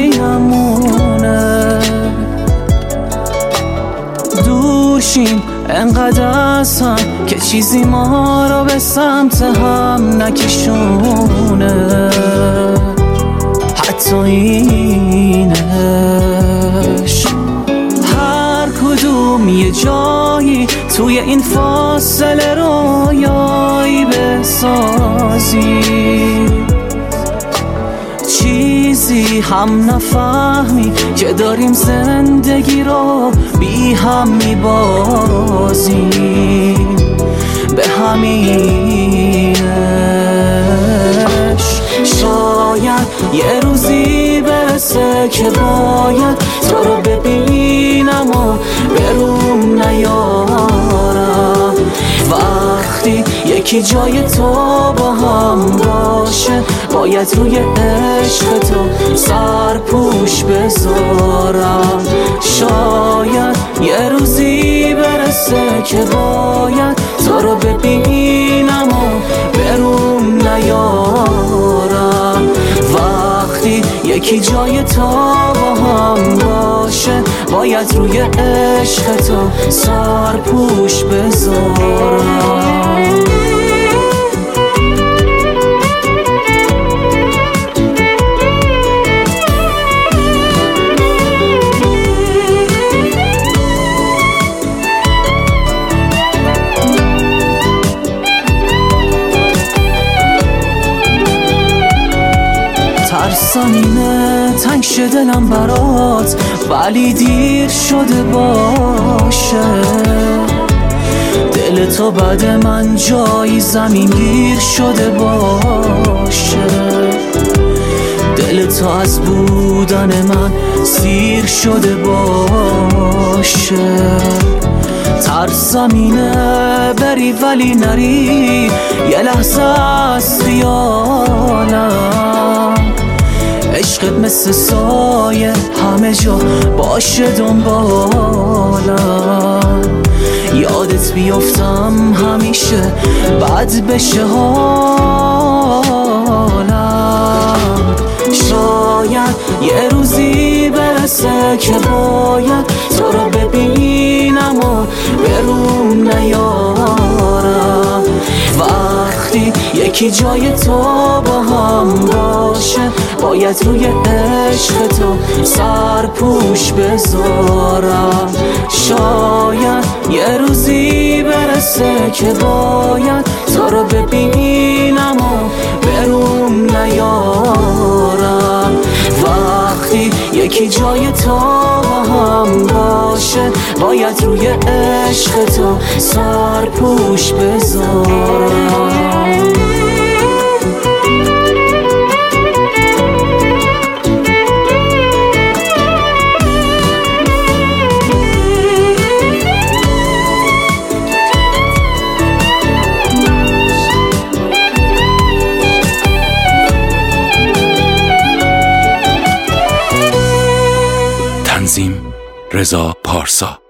جایمونه. دور شیم انقدر از هم که چیزی ما رو به سمت هم نکشونه، حتی اینش. هر کدوم یه جایی توی این فاصله رویایی بسازی، چیزی هم نفهمی که داریم زندگی رو بی هم میبازیم. به همینش شاید یه روزی برسه که باید تو رو ببینم و بروم نیارم. وقتی یکی جای تو با هم باشه باید روی عشق تو سرپوش بذارم. شاید یه روزی برسه که باید تو رو ببینم و بروم نیارم. وقتی یکی جای تو با هم باشه باید روی عشق تو سرپوش بذارم. ترسم اینه تنگ شه دلم برات ولی دیر شده باشه. دل تو بعد من جایی زمین گیر شده باشه. دل تو از بودن من سیر شده باشه. ترسم اینه بری ولی نری، یه لحظه از خیالم. عشقت مثل سایه همه جا باشه دنبالم. یادت بیفتم همیشه بد بشه حالم. شاید یه روزی برسه که باید تو رو ببینم و بروم نیارم. وقتی یکی جای تو با هم باشه باید روی عشق تو سرپوش بذارم. شاید یه روزی برسه که باید تو رو ببینم و بروم نیارم. وقتی یکی جای تو با هم باشه باید روی عشق تو سرپوش بذارم. تنظیم رضا پارسا.